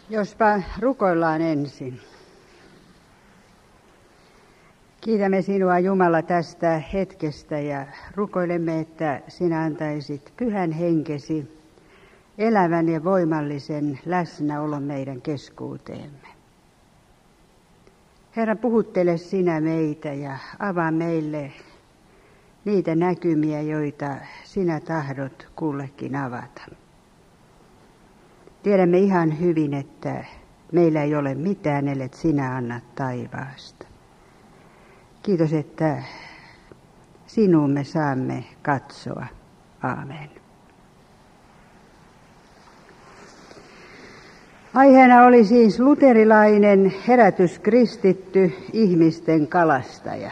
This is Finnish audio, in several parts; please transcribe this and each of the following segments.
Jospa rukoillaan ensin. Kiitämme sinua, Jumala, tästä hetkestä ja rukoilemme, että sinä antaisit pyhän henkesi elävän ja voimallisen läsnäolon meidän keskuuteemme. Herra, puhuttele sinä meitä ja avaa meille niitä näkymiä, joita sinä tahdot kullekin avata. Tiedämme ihan hyvin, että meillä ei ole mitään, ellet sinä annat taivaasta. Kiitos, että sinuun me saamme katsoa. Aamen. Aiheena oli siis luterilainen herätyskristitty, ihmisten kalastaja.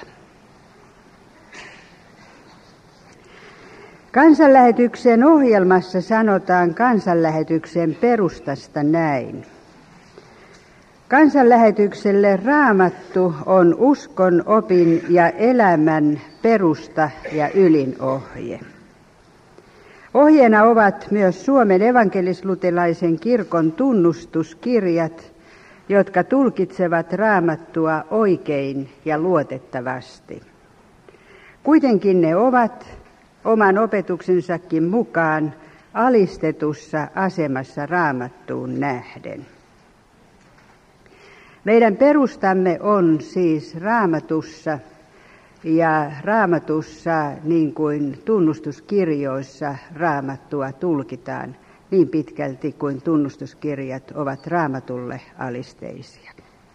Kansanlähetyksen ohjelmassa sanotaan kansanlähetyksen perustasta näin. Kansanlähetykselle Raamattu on uskon, opin ja elämän perusta ja ylin ohje. Ohjeena ovat myös Suomen evankelis-luterilaisen kirkon tunnustuskirjat, jotka tulkitsevat Raamattua oikein ja luotettavasti. Kuitenkin ne ovat oman opetuksensakin mukaan alistetussa asemassa Raamattuun nähden. Meidän perustamme on siis Raamatussa, ja Raamatussa, niin kuin tunnustuskirjoissa, Raamattua tulkitaan niin pitkälti kuin tunnustuskirjat ovat Raamatulle alisteisia.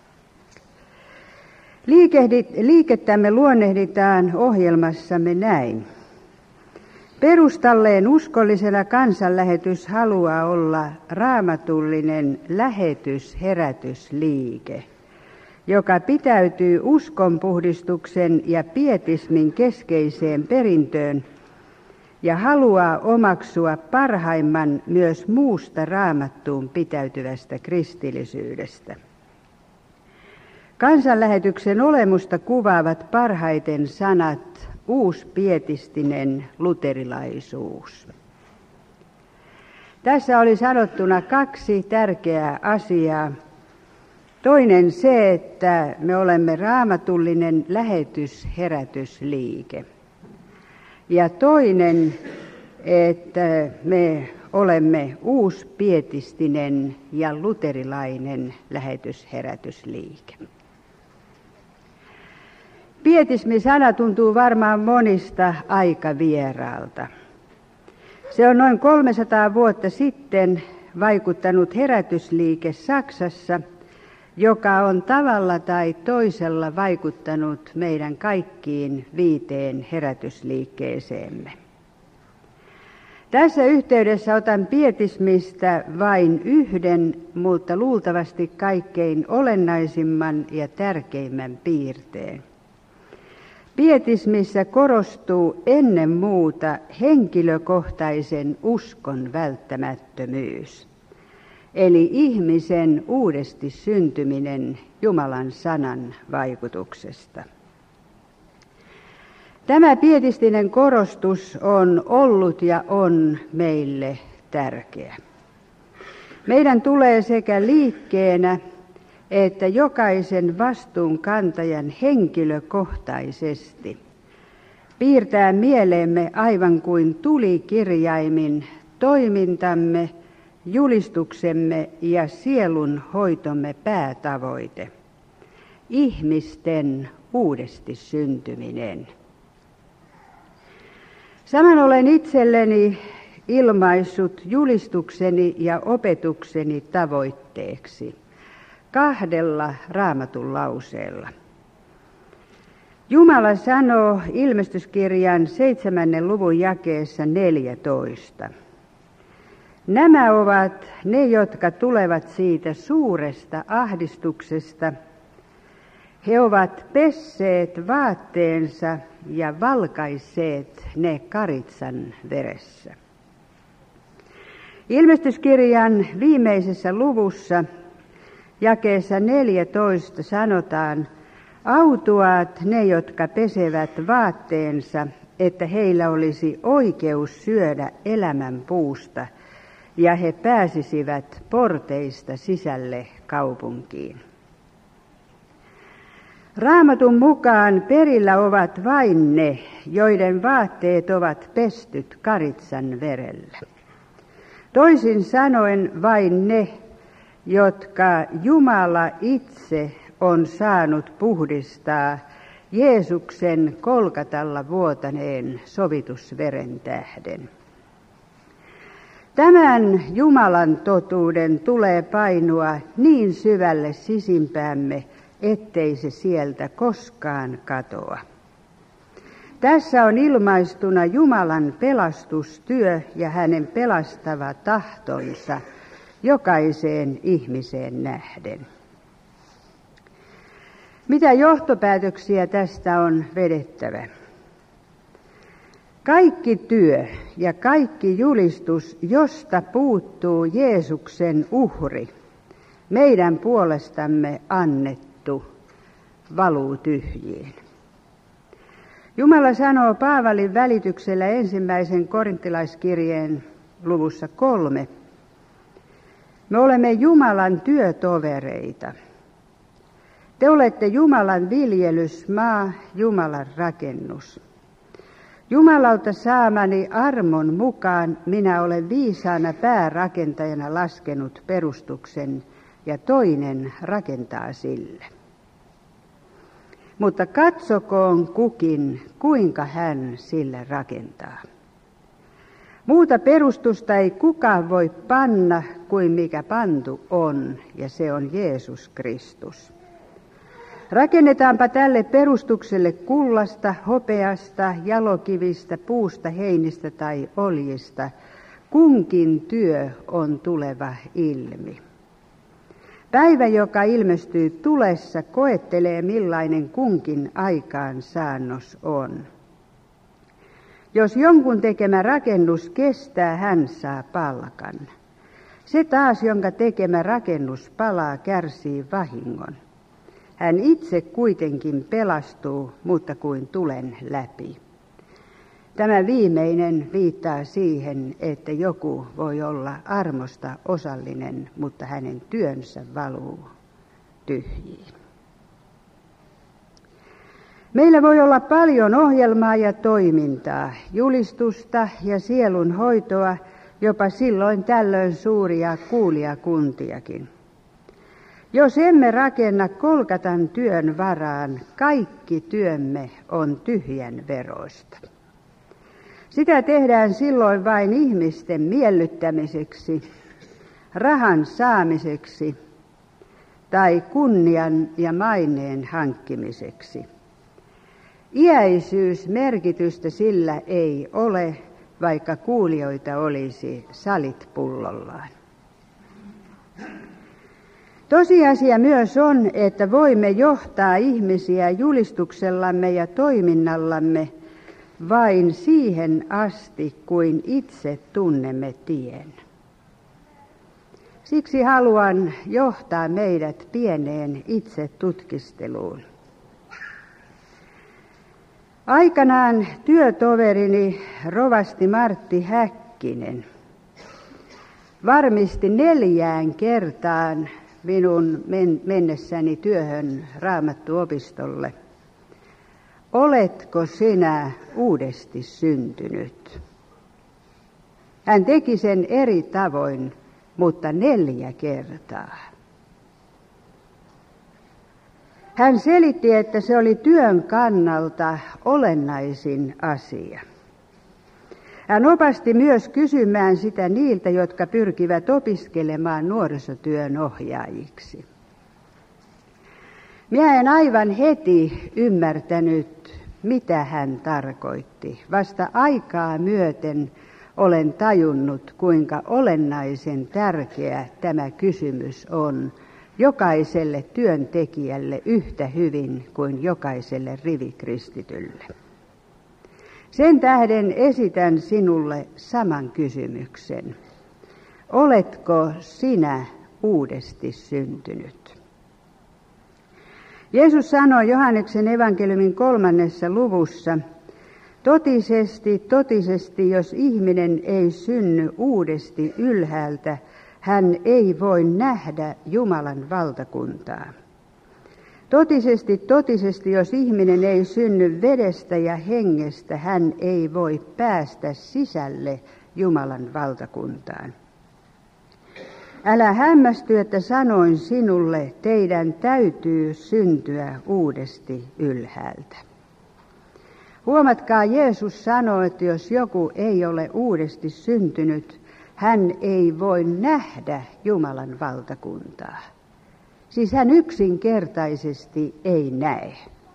Liikettämme luonnehditaan ohjelmassamme näin. Perustalleen uskollisena kansanlähetys haluaa olla raamatullinen lähetysherätysliike, joka pitäytyy uskonpuhdistuksen ja pietismin keskeiseen perintöön ja haluaa omaksua parhaimman myös muusta Raamattuun pitäytyvästä kristillisyydestä. Kansanlähetyksen olemusta kuvaavat parhaiten sanat uuspietistinen luterilaisuus. Tässä oli sanottuna kaksi tärkeää asiaa. Toinen se, että me olemme raamatullinen lähetysherätysliike. Ja toinen, että me olemme uuspietistinen ja luterilainen lähetysherätysliike. Pietismi-sana tuntuu varmaan monista aika vieraalta. Se on noin 300 vuotta sitten vaikuttanut herätysliike Saksassa, joka on tavalla tai toisella vaikuttanut meidän kaikkiin 5 herätysliikkeeseemme. Tässä yhteydessä otan pietismistä vain yhden, mutta luultavasti kaikkein olennaisimman ja tärkeimmän piirteen. Pietismissä korostuu ennen muuta henkilökohtaisen uskon välttämättömyys, eli ihmisen uudesti syntyminen Jumalan sanan vaikutuksesta. Tämä pietistinen korostus on ollut ja on meille tärkeä. Meidän tulee sekä liikkeenä että jokaisen vastuunkantajan henkilökohtaisesti piirtää mieleemme aivan kuin tulikirjaimin toimintamme, julistuksemme ja sielun hoitomme päätavoite, ihmisten uudesti syntyminen. Saman olen itselleni ilmaissut julistukseni ja opetukseni tavoitteeksi 2 Raamatun lauseella. Jumala sanoo ilmestyskirjan 7. luvun jakeessa 14. Nämä ovat ne, jotka tulevat siitä suuresta ahdistuksesta. He ovat pesseet vaatteensa ja valkaisseet ne karitsan veressä. Ilmestyskirjan viimeisessä luvussa jakeessa 14 sanotaan, autuaat ne, jotka pesevät vaatteensa, että heillä olisi oikeus syödä elämän puusta, ja he pääsisivät porteista sisälle kaupunkiin. Raamatun mukaan perillä ovat vain ne, joiden vaatteet ovat pestyt karitsan verellä. Toisin sanoen vain ne, jotka Jumala itse on saanut puhdistaa Jeesuksen Kolkatalla vuotaneen sovitusveren tähden. Tämän Jumalan totuuden tulee painua niin syvälle sisimpäämme, ettei se sieltä koskaan katoa. Tässä on ilmaistuna Jumalan pelastustyö ja hänen pelastava tahtonsa jokaiseen ihmiseen nähden. Mitä johtopäätöksiä tästä on vedettävä? Kaikki työ ja kaikki julistus, josta puuttuu Jeesuksen uhri, meidän puolestamme annettu, valuu tyhjiin. Jumala sanoo Paavalin välityksellä 1. Korinttilaiskirjeen luvussa 3. Me olemme Jumalan työtovereita. Te olette Jumalan viljelysmaa, Jumalan rakennus. Jumalalta saamani armon mukaan minä olen viisaana päärakentajana laskenut perustuksen ja toinen rakentaa sille. Mutta katsokoon kukin, kuinka hän sille rakentaa. Muuta perustusta ei kukaan voi panna kuin mikä pantu on, ja se on Jeesus Kristus. Rakennetaanpa tälle perustukselle kullasta, hopeasta, jalokivistä, puusta, heinistä tai oljista. Kunkin työ on tuleva ilmi. Päivä, joka ilmestyy tulessa, koettelee millainen kunkin aikaansaannos on. Jos jonkun tekemä rakennus kestää, hän saa palkan. Se taas, jonka tekemä rakennus palaa, kärsii vahingon. Hän itse kuitenkin pelastuu, mutta kuin tulen läpi. Tämä viimeinen viittaa siihen, että joku voi olla armosta osallinen, mutta hänen työnsä valuu tyhjiin. Meillä voi olla paljon ohjelmaa ja toimintaa, julistusta ja sielun hoitoa, jopa silloin tällöin suuria kuulijakuntiakin. Jos emme rakenna Kolkatan työn varaan, kaikki työmme on tyhjän veroista. Sitä tehdään silloin vain ihmisten miellyttämiseksi, rahan saamiseksi tai kunnian ja maineen hankkimiseksi. Iäisyysmerkitystä sillä ei ole, vaikka kuulijoita olisi salit pullollaan. Tosiasia myös on, että voimme johtaa ihmisiä julistuksellamme ja toiminnallamme vain siihen asti, kuin itse tunnemme tien. Siksi haluan johtaa meidät pieneen itsetutkisteluun. Aikanaan työtoverini rovasti Martti Häkkinen varmisti 4 kertaan minun mennessäni työhön Raamattuopistolle. Oletko sinä uudesti syntynyt? Hän teki sen eri tavoin, mutta 4 kertaa. Hän selitti, että se oli työn kannalta olennaisin asia. Hän opasti myös kysymään sitä niiltä, jotka pyrkivät opiskelemaan nuorisotyön ohjaajiksi. Minä en aivan heti ymmärtänyt, mitä hän tarkoitti. Vasta aikaa myöten olen tajunnut, kuinka olennaisen tärkeä tämä kysymys on jokaiselle työntekijälle yhtä hyvin kuin jokaiselle rivikristitylle. Sen tähden esitän sinulle saman kysymyksen. Oletko sinä uudesti syntynyt? Jeesus sanoi Johanneksen evankeliumin 3. luvussa, Totisesti, totisesti, jos ihminen ei synny uudesti ylhäältä, hän ei voi nähdä Jumalan valtakuntaa. Totisesti, totisesti, jos ihminen ei synny vedestä ja hengestä, hän ei voi päästä sisälle Jumalan valtakuntaan. Älä hämmästy, että sanoin sinulle, teidän täytyy syntyä uudesti ylhäältä. Huomatkaa, Jeesus sanoo, että jos joku ei ole uudesti syntynyt, hän ei voi nähdä Jumalan valtakuntaa. Siis hän yksinkertaisesti ei näe.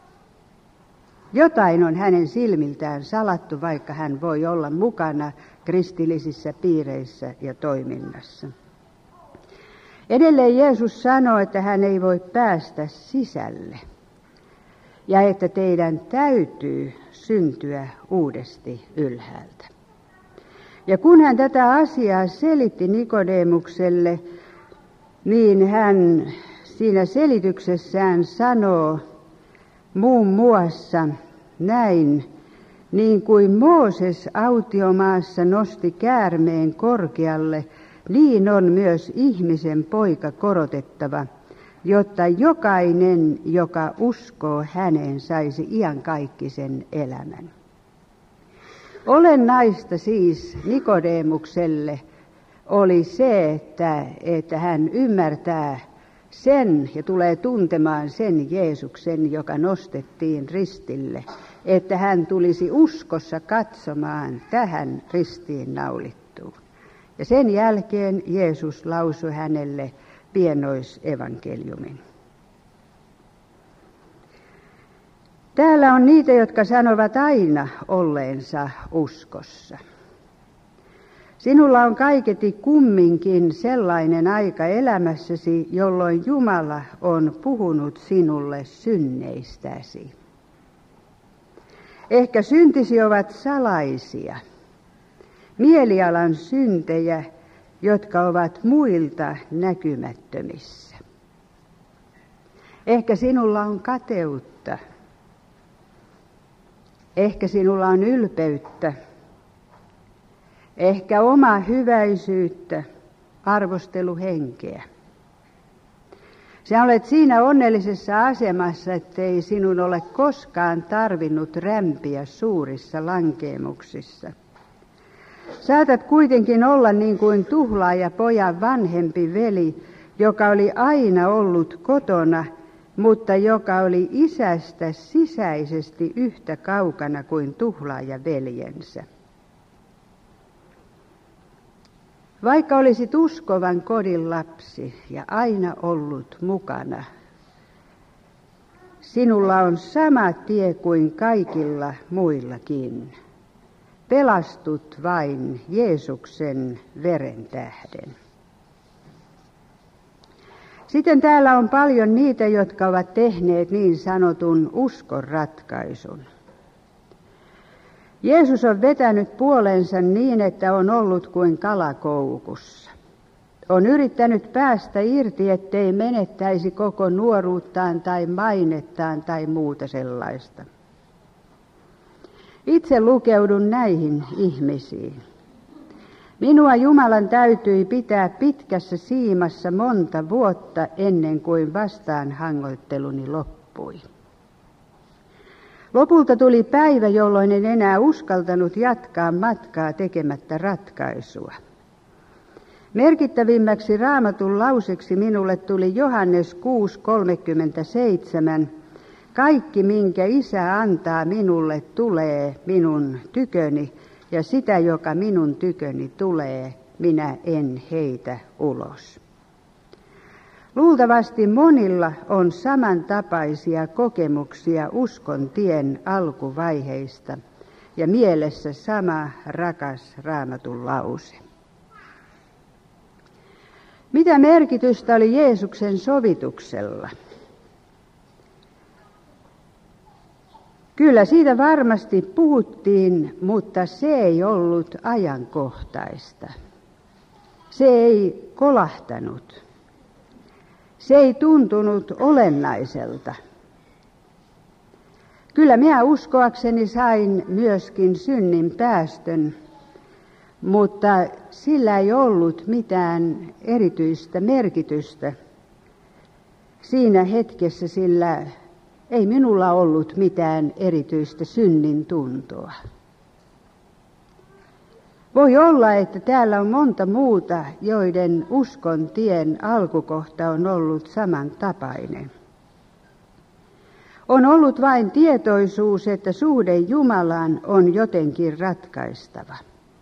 Jotain on hänen silmiltään salattu, vaikka hän voi olla mukana kristillisissä piireissä ja toiminnassa. Edelleen Jeesus sanoo, että hän ei voi päästä sisälle ja että teidän täytyy syntyä uudesti ylhäältä. Ja kun hän tätä asiaa selitti Nikodemukselle, niin hän siinä selityksessään sanoo muun muassa näin, niin kuin Mooses autiomaassa nosti käärmeen korkealle, niin on myös ihmisen poika korotettava, jotta jokainen, joka uskoo häneen, saisi iankaikkisen elämän. Olennaista siis Nikodemukselle oli se, että hän ymmärtää sen ja tulee tuntemaan sen Jeesuksen, joka nostettiin ristille, että hän tulisi uskossa katsomaan tähän ristiin naulittuun. Ja sen jälkeen Jeesus lausui hänelle pienoisevankeliumin. Täällä on niitä, jotka sanovat aina olleensa uskossa. Sinulla on kaiketi kumminkin sellainen aika elämässäsi, jolloin Jumala on puhunut sinulle synneistäsi. Ehkä syntisi ovat salaisia, mielialan syntejä, jotka ovat muilta näkymättömissä. Ehkä sinulla on kateutta, ehkä sinulla on ylpeyttä, ehkä omaa hyväisyyttä, arvosteluhenkeä. Sinä olet siinä onnellisessa asemassa, ettei sinun ole koskaan tarvinnut rämpiä suurissa lankeemuksissa. Saatat kuitenkin olla niin kuin tuhlaaja pojan vanhempi veli, joka oli aina ollut kotona, mutta joka oli isästä sisäisesti yhtä kaukana kuin tuhlaaja veljensä. Vaikka olisit uskovan kodin lapsi ja aina ollut mukana, sinulla on sama tie kuin kaikilla muillakin. Pelastut vain Jeesuksen veren tähden. Sitten täällä on paljon niitä, jotka ovat tehneet niin sanotun uskon ratkaisun. Jeesus on vetänyt puolensa niin, että on ollut kuin kalakoukussa. On yrittänyt päästä irti, ettei menettäisi koko nuoruuttaan tai mainettaan tai muuta sellaista. Itse lukeudun näihin ihmisiin. Minua Jumalan täytyi pitää pitkässä siimassa monta vuotta ennen kuin vastaanhangoitteluni loppui. Lopulta tuli päivä, jolloin en enää uskaltanut jatkaa matkaa tekemättä ratkaisua. Merkittävimmäksi Raamatun lauseksi minulle tuli Johannes 6:37. Kaikki, minkä Isä antaa minulle, tulee minun tyköni, ja sitä, joka minun tyköni tulee, minä en heitä ulos. Luultavasti monilla on samantapaisia kokemuksia uskon tien alkuvaiheista ja mielessä sama rakas Raamatun lause. Mitä merkitystä oli Jeesuksen sovituksella? Kyllä siitä varmasti puhuttiin, mutta se ei ollut ajankohtaista. Se ei kolahtanut. Se ei tuntunut olennaiselta. Kyllä minä uskoakseni sain myöskin synnin päästön, mutta sillä ei ollut mitään erityistä merkitystä siinä hetkessä, sillä ei minulla ollut mitään erityistä synnin tuntoa. Voi olla, että täällä on monta muuta, joiden uskon tien alkukohta on ollut samantapainen. On ollut vain tietoisuus, että suhde Jumalaan on jotenkin ratkaistava.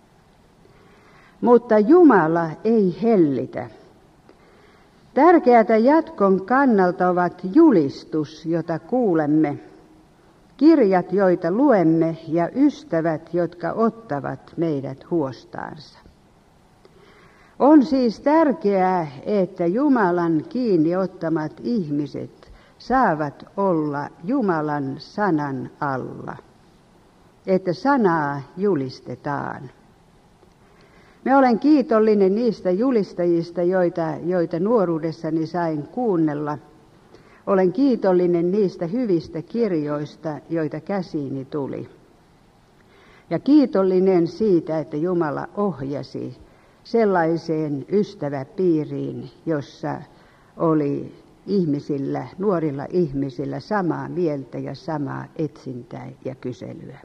Mutta Jumala ei hellitä. Tärkeätä jatkon kannalta ovat julistus, jota kuulemme, kirjat, joita luemme, ja ystävät, jotka ottavat meidät huostaansa. On siis tärkeää, että Jumalan kiinni ottamat ihmiset saavat olla Jumalan sanan alla, että sanaa julistetaan. Mä olen kiitollinen niistä julistajista, joita nuoruudessani sain kuunnella. Olen kiitollinen niistä hyvistä kirjoista, joita käsiini tuli. Ja kiitollinen siitä, että Jumala ohjasi sellaiseen ystäväpiiriin, jossa oli ihmisillä, nuorilla ihmisillä samaa mieltä ja samaa etsintää ja kyselyä.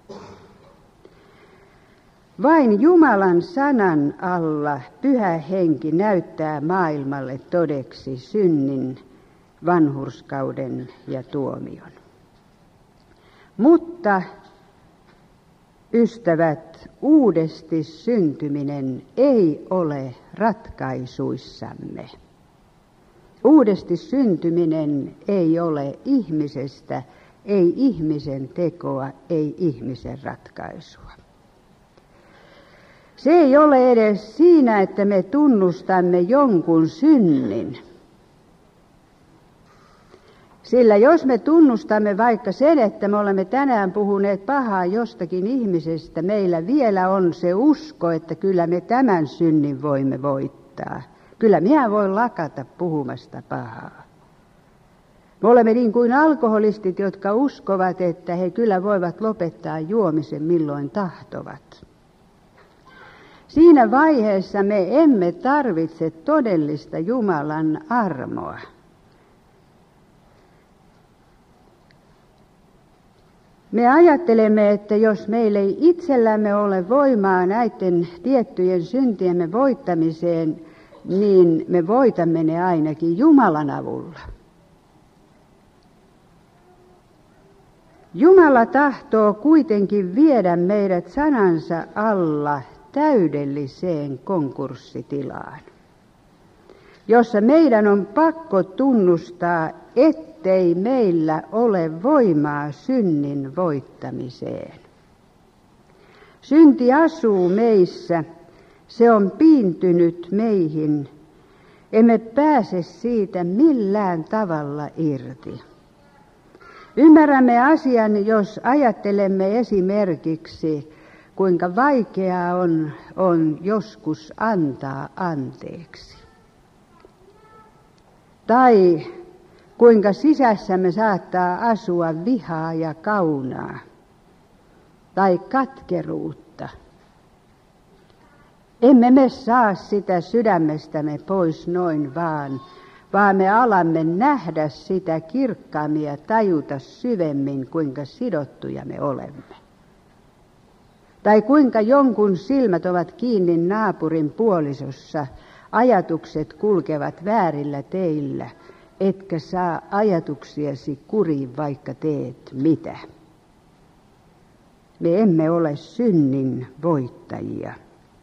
Vain Jumalan sanan alla Pyhä Henki näyttää maailmalle todeksi synnin, vanhurskauden ja tuomion. Mutta, ystävät, uudesti syntyminen ei ole ratkaisuissamme. Uudesti syntyminen ei ole ihmisestä, ei ihmisen tekoa, ei ihmisen ratkaisua. Se ei ole edes siinä, että me tunnustamme jonkun synnin. Sillä jos me tunnustamme vaikka sen, että me olemme tänään puhuneet pahaa jostakin ihmisestä, meillä vielä on se usko, että kyllä me tämän synnin voimme voittaa. Kyllä minä voin lakata puhumasta pahaa. Me olemme niin kuin alkoholistit, jotka uskovat, että he kyllä voivat lopettaa juomisen milloin tahtovat. Siinä vaiheessa me emme tarvitse todellista Jumalan armoa. Me ajattelemme, että jos meillä ei itsellämme ole voimaa näiden tiettyjen syntiemme voittamiseen, niin me voitamme ne ainakin Jumalan avulla. Jumala tahtoo kuitenkin viedä meidät sanansa alla täydelliseen konkurssitilaan, jossa meidän on pakko tunnustaa, ettei meillä ole voimaa synnin voittamiseen. Synti asuu meissä, se on piintynyt meihin, emme pääse siitä millään tavalla irti. Ymmärrämme asian, jos ajattelemme esimerkiksi, kuinka vaikeaa on joskus antaa anteeksi. Tai kuinka sisässämme saattaa asua vihaa ja kaunaa. Tai katkeruutta. Emme me saa sitä sydämestämme pois noin vaan me alamme nähdä sitä kirkkaammin ja tajuta syvemmin, kuinka sidottuja me olemme. Tai kuinka jonkun silmät ovat kiinni naapurin puolisossa, ajatukset kulkevat väärillä teillä, etkä saa ajatuksiasi kuriin, vaikka teet mitä. Me emme ole synnin voittajia.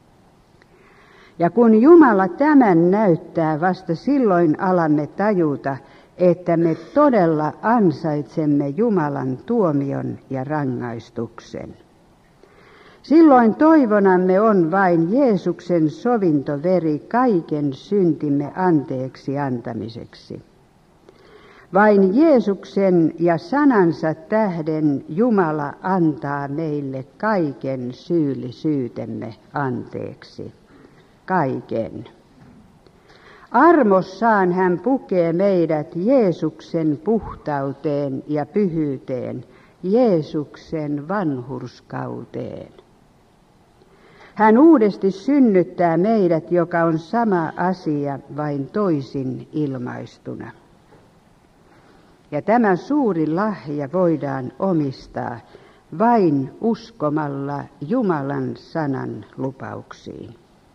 Ja kun Jumala tämän näyttää, vasta silloin alamme tajuta, että me todella ansaitsemme Jumalan tuomion ja rangaistuksen. Silloin toivonamme on vain Jeesuksen sovintoveri kaiken syntimme anteeksi antamiseksi. Vain Jeesuksen ja sanansa tähden Jumala antaa meille kaiken syyllisyytemme anteeksi. Kaiken. Armossaan hän pukee meidät Jeesuksen puhtauteen ja pyhyyteen Jeesuksen vanhurskauteen. Hän uudesti synnyttää meidät, joka on sama asia, vain toisin ilmaistuna. Ja tämä suuri lahja voidaan omistaa vain uskomalla Jumalan sanan lupauksiin.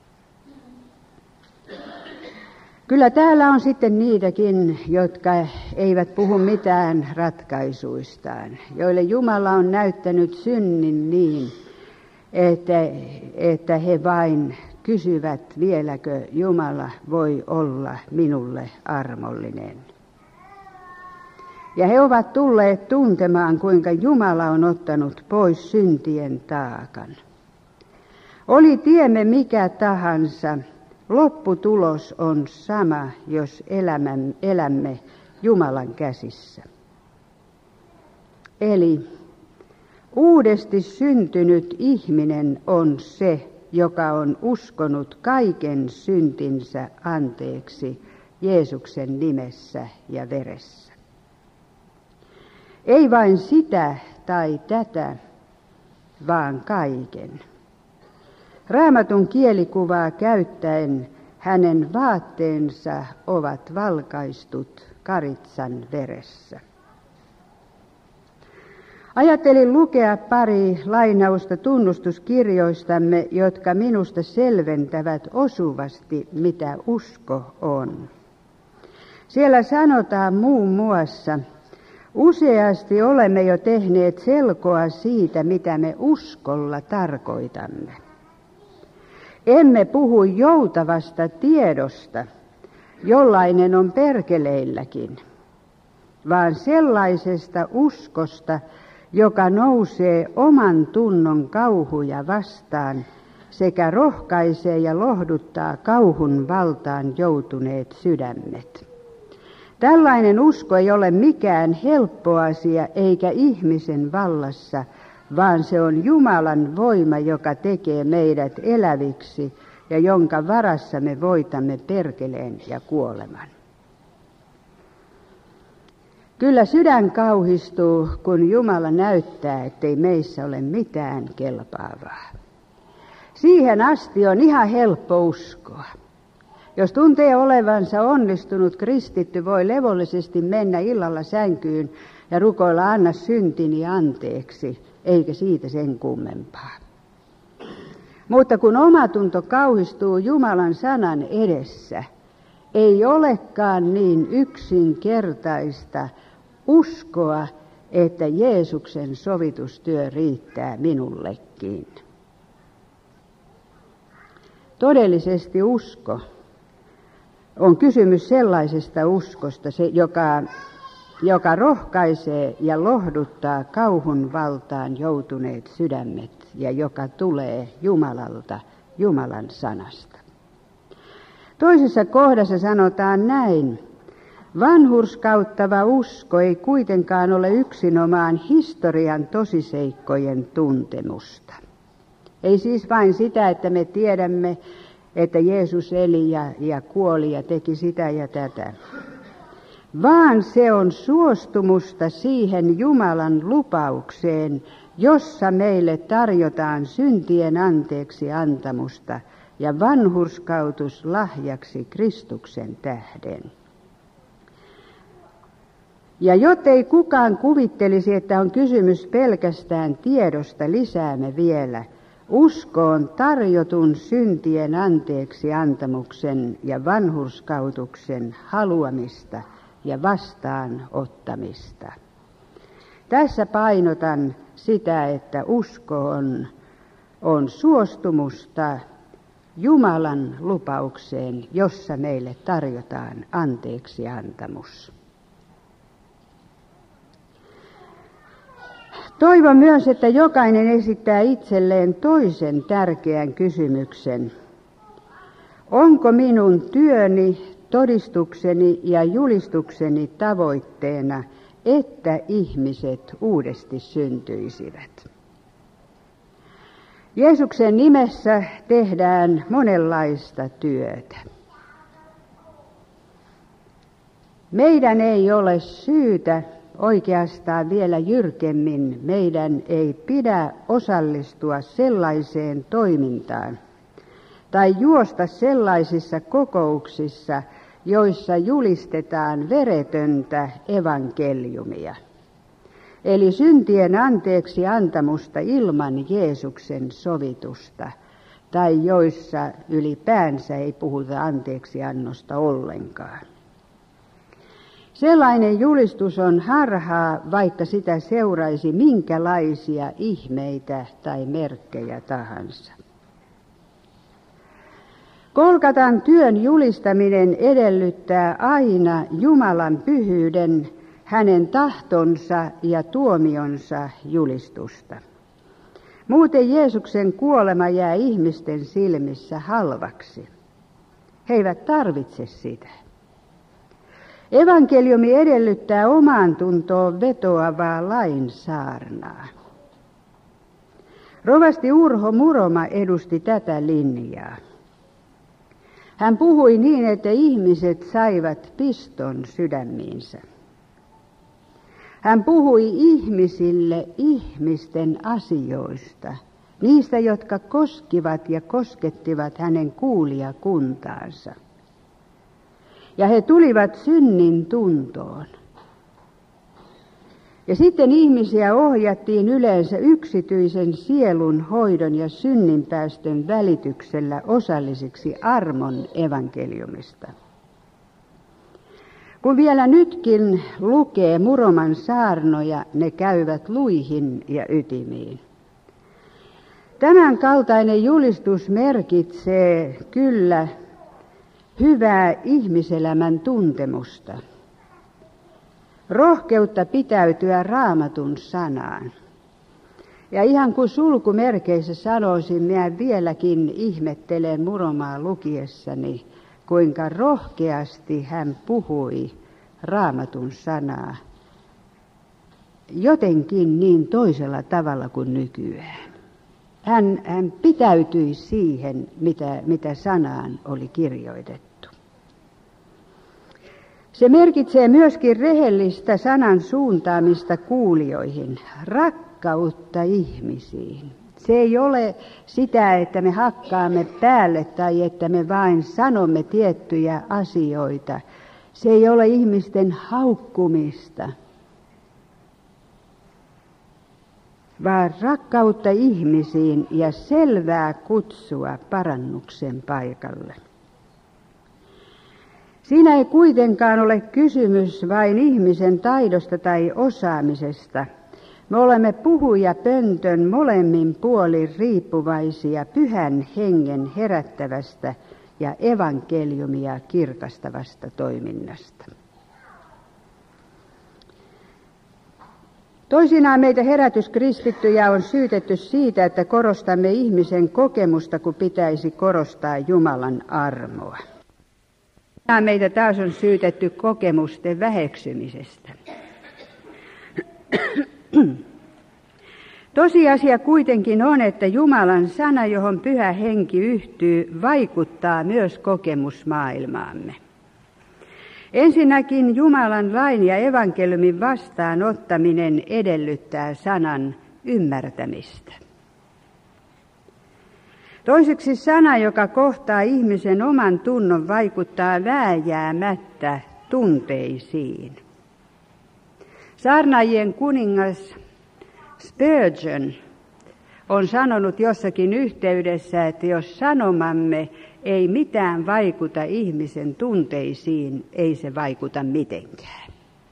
Kyllä täällä on sitten niitäkin, jotka eivät puhu mitään ratkaisuistaan, joille Jumala on näyttänyt synnin niin, että he vain kysyvät, vieläkö Jumala voi olla minulle armollinen. Ja he ovat tulleet tuntemaan, kuinka Jumala on ottanut pois syntien taakan. Oli tiemme mikä tahansa, lopputulos on sama, jos elämme Jumalan käsissä. Eli uudesti syntynyt ihminen on se, joka on uskonut kaiken syntinsä anteeksi Jeesuksen nimessä ja veressä. Ei vain sitä tai tätä, vaan kaiken. Raamatun kielikuvaa käyttäen hänen vaatteensa ovat valkaistut karitsan veressä. Ajattelin lukea pari lainausta tunnustuskirjoistamme, jotka minusta selventävät osuvasti, mitä usko on. Siellä sanotaan muun muassa: useasti olemme jo tehneet selkoa siitä, mitä me uskolla tarkoitamme. Emme puhu joutavasta tiedosta, jollainen on perkeleilläkin, vaan sellaisesta uskosta, joka nousee oman tunnon kauhuja vastaan sekä rohkaisee ja lohduttaa kauhun valtaan joutuneet sydämet. Tällainen usko ei ole mikään helppo asia eikä ihmisen vallassa, vaan se on Jumalan voima, joka tekee meidät eläviksi ja jonka varassa me voitamme perkeleen ja kuoleman. Kyllä sydän kauhistuu, kun Jumala näyttää, ettei meissä ole mitään kelpaavaa. Siihen asti on ihan helppo uskoa. Jos tuntee olevansa onnistunut kristitty, voi levollisesti mennä illalla sänkyyn ja rukoilla anna syntini anteeksi, eikä siitä sen kummempaa. Mutta kun omatunto kauhistuu Jumalan sanan edessä, ei olekaan niin yksinkertaista uskoa, että Jeesuksen sovitustyö riittää minullekin. Todellisesti usko on kysymys sellaisesta uskosta, joka rohkaisee ja lohduttaa kauhun valtaan joutuneet sydämet ja joka tulee Jumalalta, Jumalan sanasta. Toisessa kohdassa sanotaan näin: vanhurskauttava usko ei kuitenkaan ole yksinomaan historian tosiseikkojen tuntemusta. Ei siis vain sitä, että me tiedämme, että Jeesus eli ja kuoli ja teki sitä ja tätä, vaan se on suostumusta siihen Jumalan lupaukseen, jossa meille tarjotaan syntien anteeksi antamusta ja vanhurskautus lahjaksi Kristuksen tähden. Ja jottei kukaan kuvittelisi, että on kysymys pelkästään tiedosta, lisäämme vielä uskoon tarjotun syntien anteeksi antamuksen ja vanhurskautuksen haluamista ja vastaanottamista. Tässä painotan sitä, että usko on suostumusta Jumalan lupaukseen, jossa meille tarjotaan anteeksiantamus. Toivon myös, että jokainen esittää itselleen toisen tärkeän kysymyksen. Onko minun työni, todistukseni ja julistukseni tavoitteena, että ihmiset uudesti syntyisivät? Jeesuksen nimessä tehdään monenlaista työtä. Meidän ei ole syytä oikeastaan vielä jyrkemmin, meidän ei pidä osallistua sellaiseen toimintaan tai juosta sellaisissa kokouksissa, joissa julistetaan veretöntä evankeliumia, eli syntien anteeksi antamusta ilman Jeesuksen sovitusta, tai joissa ylipäänsä ei puhuta anteeksiannosta ollenkaan. Sellainen julistus on harhaa, vaikka sitä seuraisi minkälaisia ihmeitä tai merkkejä tahansa. Golgatan työn julistaminen edellyttää aina Jumalan pyhyyden, hänen tahtonsa ja tuomionsa julistusta. Muuten Jeesuksen kuolema jää ihmisten silmissä halvaksi. He eivät tarvitse sitä. Evankeliumi edellyttää omaan tuntoon vetoavaa lainsaarnaa. Rovasti Urho Muroma edusti tätä linjaa. Hän puhui niin, että ihmiset saivat piston sydämiinsä. Hän puhui ihmisille ihmisten asioista, niistä, jotka koskivat ja koskettivat hänen kuulijakuntaansa. Ja he tulivat synnin tuntoon. Ja sitten ihmisiä ohjattiin yleensä yksityisen sielun hoidon ja synninpäästön välityksellä osallisiksi armon evankeliumista. Kun vielä nytkin lukee Muroman saarnoja, ne käyvät luihin ja ytimiin. Tämän kaltainen julistus merkitsee kyllä hyvää ihmiselämän tuntemusta, rohkeutta pitäytyä Raamatun sanaan. Ja ihan kuin sulkumerkeissä sanoisin, minä vieläkin ihmettelen Muromaa lukiessani, kuinka rohkeasti hän puhui Raamatun sanaa jotenkin niin toisella tavalla kuin nykyään. Hän pitäytyi siihen, mitä sanaan oli kirjoitettu. Se merkitsee myöskin rehellistä sanan suuntaamista kuulijoihin, rakkautta ihmisiin. Se ei ole sitä, että me hakkaamme päälle tai että me vain sanomme tiettyjä asioita. Se ei ole ihmisten haukkumista, vaan rakkautta ihmisiin ja selvää kutsua parannuksen paikalle. Siinä ei kuitenkaan ole kysymys vain ihmisen taidosta tai osaamisesta. Me olemme puhujapöntön molemmin puolin riippuvaisia Pyhän Hengen herättävästä ja evankeliumia kirkastavasta toiminnasta. Toisinaan meitä herätyskristittyjä on syytetty siitä, että korostamme ihmisen kokemusta, kun pitäisi korostaa Jumalan armoa. Meitä taas on syytetty kokemusten väheksymisestä. Tosiasia kuitenkin on, että Jumalan sana, johon Pyhä Henki yhtyy, vaikuttaa myös kokemusmaailmaamme. Ensinnäkin Jumalan lain ja evankeliumin vastaanottaminen edellyttää sanan ymmärtämistä. Toiseksi sana, joka kohtaa ihmisen oman tunnon, vaikuttaa vääjäämättä tunteisiin. Saarnaajien kuningas Spurgeon on sanonut jossakin yhteydessä, että jos sanomamme ei mitään vaikuta ihmisen tunteisiin, ei se vaikuta mitenkään.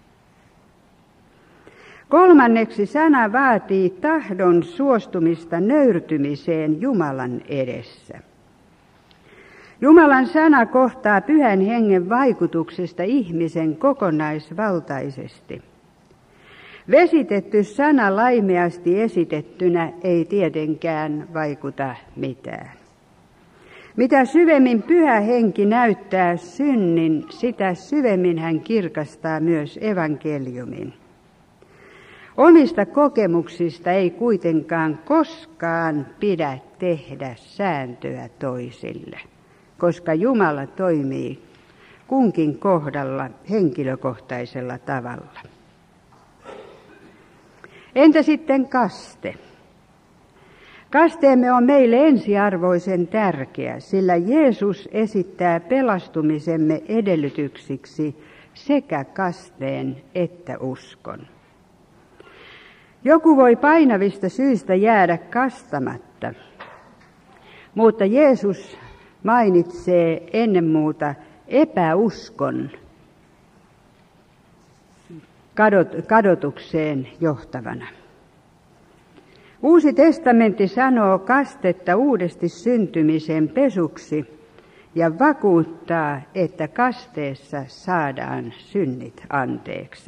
Kolmanneksi sana vaatii tahdon suostumista nöyrtymiseen Jumalan edessä. Jumalan sana kohtaa Pyhän Hengen vaikutuksesta ihmisen kokonaisvaltaisesti. Vesitetty sana laimeasti esitettynä ei tietenkään vaikuta mitään. Mitä syvemmin Pyhä Henki näyttää synnin, sitä syvemmin hän kirkastaa myös evankeliumin. Omista kokemuksista ei kuitenkaan koskaan pidä tehdä sääntöä toisille, koska Jumala toimii kunkin kohdalla henkilökohtaisella tavalla. Entä sitten kaste? Kasteemme on meille ensiarvoisen tärkeä, sillä Jeesus esittää pelastumisemme edellytyksiksi sekä kasteen että uskon. Joku voi painavista syistä jäädä kastamatta, mutta Jeesus mainitsee ennen muuta epäuskon kadotukseen johtavana. Uusi testamentti sanoo kastetta uudesti syntymisen pesuksi ja vakuuttaa, että kasteessa saadaan synnit anteeksi.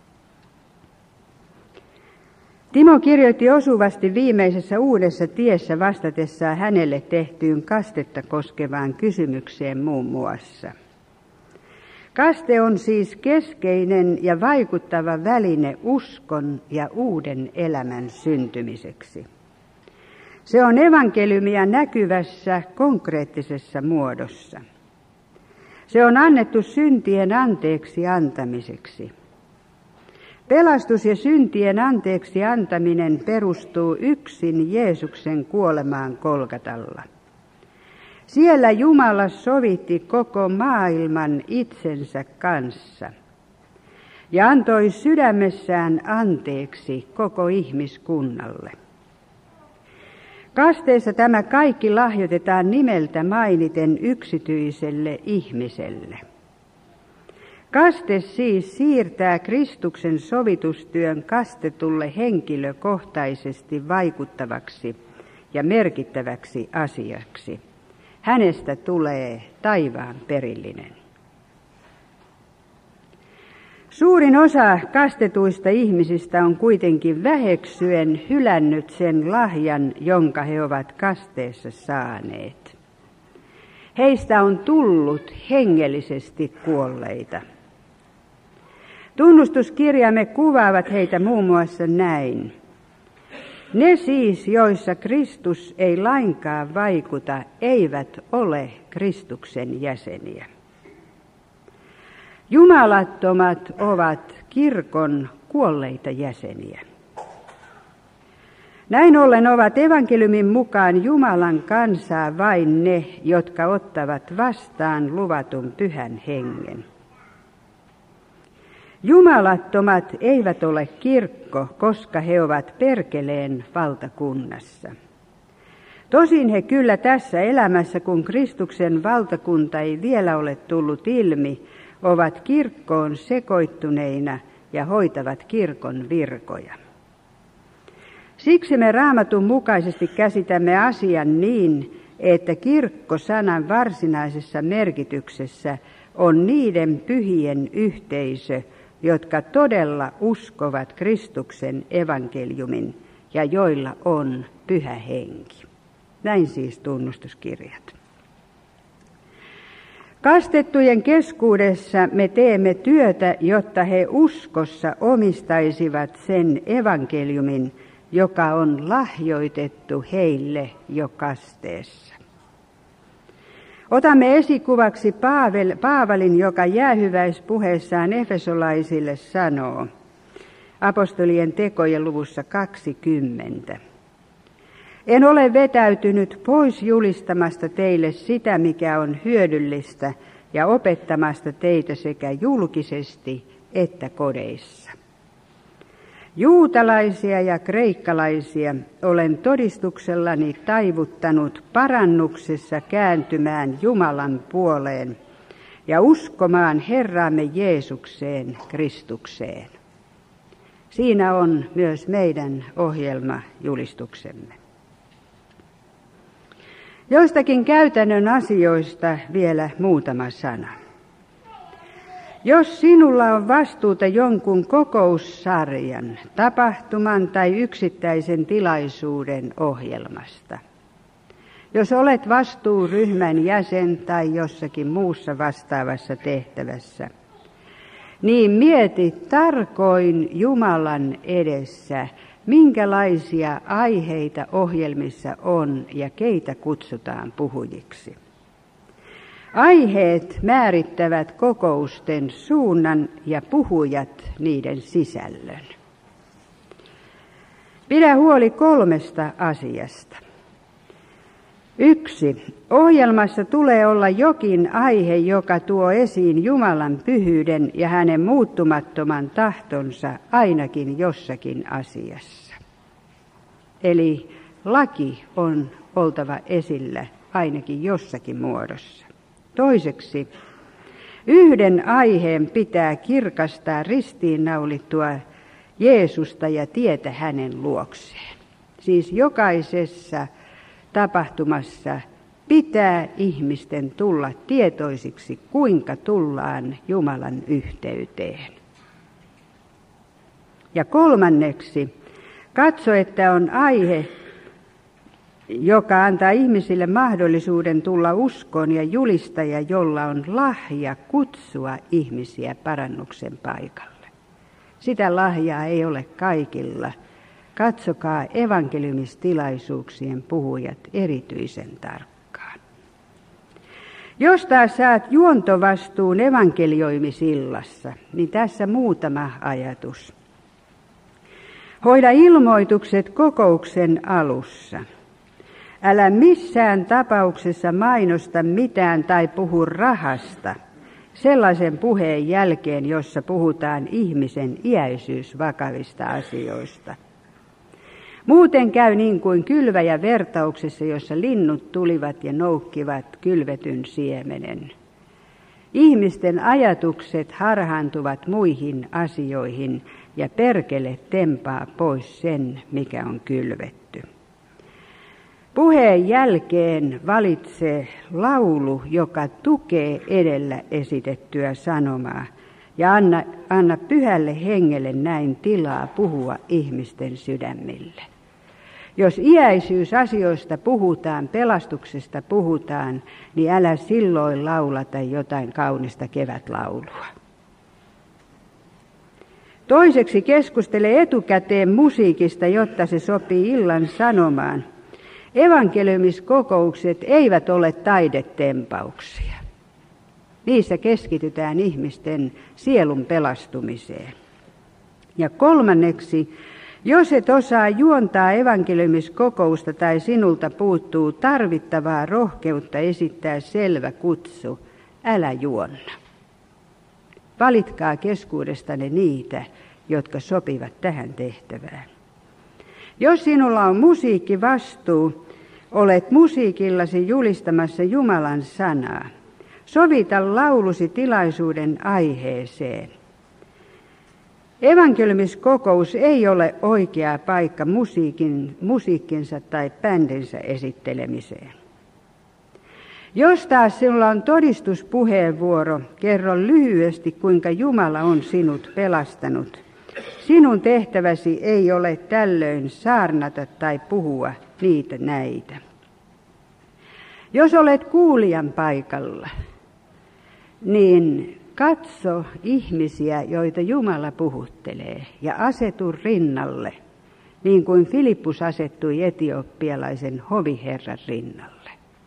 Timo kirjoitti osuvasti viimeisessä Uudessa tiessä vastatessaan hänelle tehtyyn kastetta koskevaan kysymykseen muun muassa. Kaste on siis keskeinen ja vaikuttava väline uskon ja uuden elämän syntymiseksi. Se on evankeliumia näkyvässä konkreettisessa muodossa. Se on annettu syntien anteeksi antamiseksi. Pelastus ja syntien anteeksi antaminen perustuu yksin Jeesuksen kuolemaan Golgatalla. Siellä Jumala sovitti koko maailman itsensä kanssa ja antoi sydämessään anteeksi koko ihmiskunnalle. Kasteessa tämä kaikki lahjoitetaan nimeltä mainiten yksityiselle ihmiselle. Kaste siis siirtää Kristuksen sovitustyön kastetulle henkilökohtaisesti vaikuttavaksi ja merkittäväksi asiaksi. Hänestä tulee taivaan perillinen. Suurin osa kastetuista ihmisistä on kuitenkin väheksyen hylännyt sen lahjan, jonka he ovat kasteessa saaneet. Heistä on tullut hengellisesti kuolleita. Tunnustuskirjamme kuvaavat heitä muun muassa näin. Ne siis, joissa Kristus ei lainkaan vaikuta, eivät ole Kristuksen jäseniä. Jumalattomat ovat kirkon kuolleita jäseniä. Näin ollen ovat evankeliumin mukaan Jumalan kansaa vain ne, jotka ottavat vastaan luvatun pyhän hengen. Jumalattomat eivät ole kirkko, koska he ovat perkeleen valtakunnassa. Tosin he kyllä tässä elämässä, kun Kristuksen valtakunta ei vielä ole tullut ilmi, ovat kirkkoon sekoittuneina ja hoitavat kirkon virkoja. Siksi me Raamatun mukaisesti käsitämme asian niin, että kirkko-sanan varsinaisessa merkityksessä on niiden pyhien yhteisö, jotka todella uskovat Kristuksen evankeliumin ja joilla on pyhä henki. Näin siis tunnustuskirjat. Kastettujen keskuudessa me teemme työtä, jotta he uskossa omistaisivat sen evankeliumin, joka on lahjoitettu heille jo kasteessa. Otamme esikuvaksi Paavalin, joka jäähyväispuheessaan efesolaisille sanoo, apostolien tekojen luvussa 20. En ole vetäytynyt pois julistamasta teille sitä, mikä on hyödyllistä, ja opettamasta teitä sekä julkisesti että kodeissa. Juutalaisia ja kreikkalaisia olen todistuksellani taivuttanut parannuksessa kääntymään Jumalan puoleen ja uskomaan Herramme Jeesukseen Kristukseen. Siinä on myös meidän ohjelmajulistuksemme. Joistakin käytännön asioista vielä muutama sana. Jos sinulla on vastuuta jonkun kokoussarjan, tapahtuman tai yksittäisen tilaisuuden ohjelmasta, jos olet vastuuryhmän jäsen tai jossakin muussa vastaavassa tehtävässä, niin mieti tarkoin Jumalan edessä, minkälaisia aiheita ohjelmissa on ja keitä kutsutaan puhujiksi. Aiheet määrittävät kokousten suunnan ja puhujat niiden sisällön. Pidä huoli 3 asiasta. 1. Ohjelmassa tulee olla jokin aihe, joka tuo esiin Jumalan pyhyyden ja hänen muuttumattoman tahtonsa ainakin jossakin asiassa. Eli laki on oltava esillä ainakin jossakin muodossa. 2. Yhden aiheen pitää kirkastaa ristiinnaulittua Jeesusta ja tietä hänen luokseen. Siis jokaisessa tapahtumassa pitää ihmisten tulla tietoisiksi, kuinka tullaan Jumalan yhteyteen. Ja 3. Katso, että on aihe, joka antaa ihmisille mahdollisuuden tulla uskoon ja julistaja, jolla on lahja kutsua ihmisiä parannuksen paikalle. Sitä lahjaa ei ole kaikilla. Katsokaa evankeliumistilaisuuksien puhujat erityisen tarkkaan. Jos taas saat juontovastuun evankelioimisillassa, niin tässä muutama ajatus. Hoida ilmoitukset kokouksen alussa. Älä missään tapauksessa mainosta mitään tai puhu rahasta sellaisen puheen jälkeen, jossa puhutaan ihmisen iäisyysvakavista asioista. Muuten käy niin kuin kylväjävertauksessa, jossa linnut tulivat ja noukkivat kylvetyn siemenen. Ihmisten ajatukset harhaantuvat muihin asioihin ja perkele tempaa pois sen, mikä on kylvetty. Puheen jälkeen valitse laulu, joka tukee edellä esitettyä sanomaa, ja anna pyhälle hengelle näin tilaa puhua ihmisten sydämille. Jos iäisyysasioista puhutaan, pelastuksesta puhutaan, niin älä silloin laulata jotain kaunista kevätlaulua. 2. Keskustele etukäteen musiikista, jotta se sopii illan sanomaan. Evankeliumiskokoukset eivät ole taidetempauksia. Niissä keskitytään ihmisten sielun pelastumiseen. Ja 3. Jos et osaa juontaa evankeliumiskokousta tai sinulta puuttuu tarvittavaa rohkeutta esittää selvä kutsu, älä juonna. Valitkaa keskuudestanne niitä, jotka sopivat tähän tehtävään. Jos sinulla on musiikkivastuu, olet musiikillasi julistamassa Jumalan sanaa. Sovita laulusi tilaisuuden aiheeseen. Evankeliumiskokous ei ole oikea paikka musiikkinsa tai bändinsä esittelemiseen. Jos taas sinulla on todistuspuheenvuoro, kerro lyhyesti, kuinka Jumala on sinut pelastanut. Sinun tehtäväsi ei ole tällöin saarnata tai puhua niitä näitä. Jos olet kuulijan paikalla, niin katso ihmisiä, joita Jumala puhuttelee, ja asetu rinnalle, niin kuin Filippus asettui etiopialaisen hoviherran rinnalle.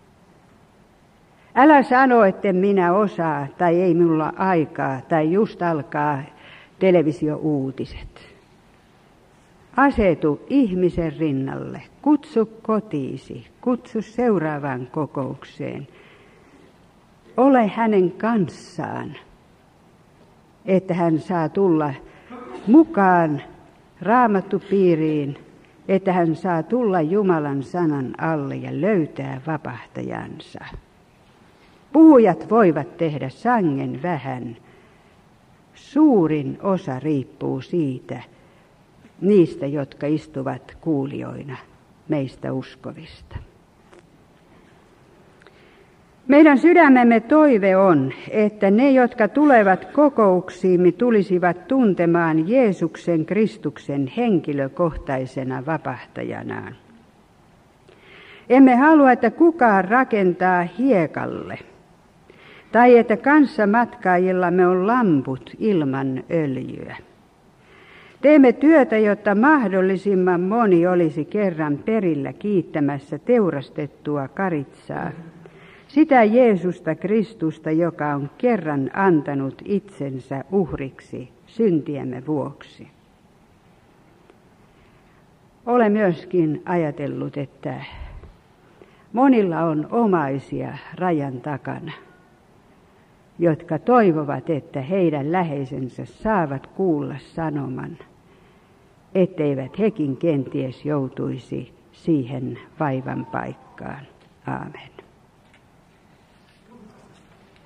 Älä sano, etten minä osaa, tai ei minulla aikaa, tai just alkaa televisiouutiset. Asetu ihmisen rinnalle, kutsu kotiisi, kutsu seuraavaan kokoukseen. Ole hänen kanssaan, että hän saa tulla mukaan raamattupiiriin, että hän saa tulla Jumalan sanan alle ja löytää vapahtajansa. Puhujat voivat tehdä sangen vähän. Suurin osa riippuu niistä, jotka istuvat kuulijoina, meistä uskovista. Meidän sydämemme toive on, että ne, jotka tulevat kokouksiimme, tulisivat tuntemaan Jeesuksen Kristuksen henkilökohtaisena vapahtajanaan. Emme halua, että kukaan rakentaa hiekalle, tai että kanssamatkajillamme on lamput ilman öljyä. Teemme työtä, jotta mahdollisimman moni olisi kerran perillä kiittämässä teurastettua karitsaa, sitä Jeesusta Kristusta, joka on kerran antanut itsensä uhriksi syntiemme vuoksi. Olen myöskin ajatellut, että monilla on omaisia rajan takana, jotka toivovat, että heidän läheisensä saavat kuulla sanoman, etteivät hekin kenties joutuisi siihen vaivan paikkaan. Aamen.